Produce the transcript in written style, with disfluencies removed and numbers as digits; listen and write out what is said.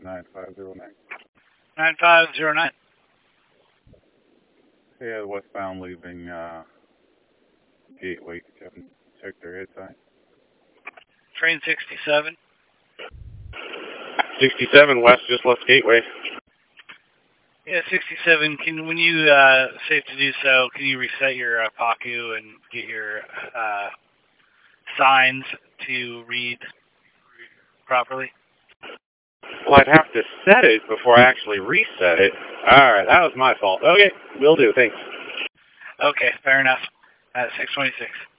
9509. 9509. Yeah, westbound leaving Gateway. Check their head sign. Train 67. 67 west, just left Gateway. Yeah, 67. When you safe to do so, can you reset your PACU and get your signs to read properly? Well, I'd have to set it before I actually reset it. Alright, that was my fault. Okay, will do, thanks. Okay, fair enough. 626.